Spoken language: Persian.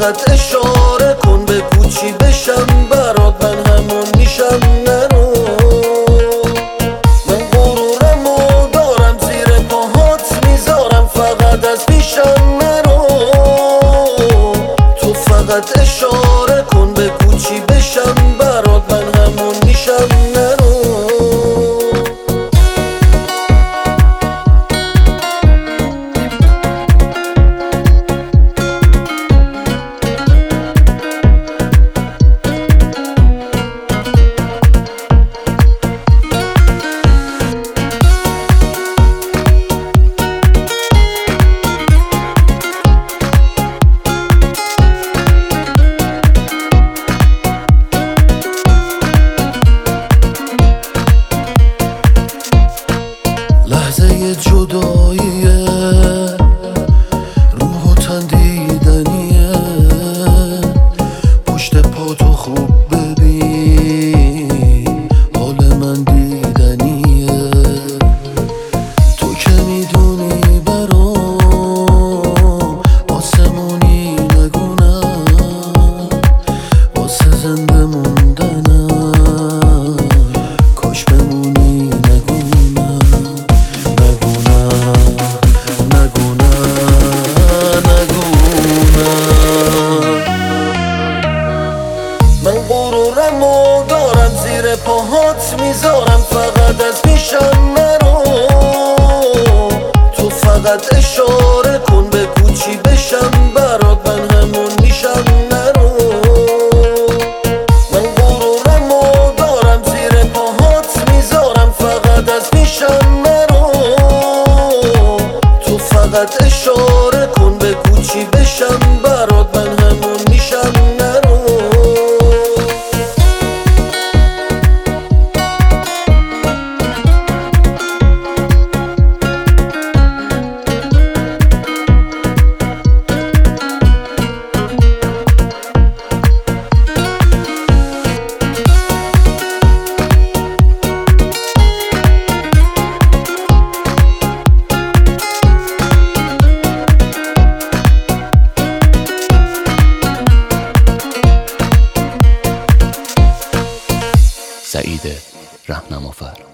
فقط اشاره کن بگو چی بشم برات، من همون میشم نرو. من غرورمو دارم زیر پاهات میذارم، فقط از پیشم نرو. تو فقط اشاره کن بگو چی بشم برات، من همون میشم نرو. لحظه جداییه، روح و تن دیدنیه. پشت پا تو خوب ببین، حال من دیدنیه. تو که میدونی برام آسمونی نگونم، واسه زنده موندنم کاش بمونی غرورمو دارم زیر پاهات میذارم، فقط از پیشم نرو. تو فقط اشاره کن بگو چی بشم برات، من همون میشم نرو. من غرورمو دارم زیر پاهات میذارم، فقط از پیشم نرو. تو فقط اشاره کن بگو چی بشم برات، من همون میشم نرو. سعید رهنمافر.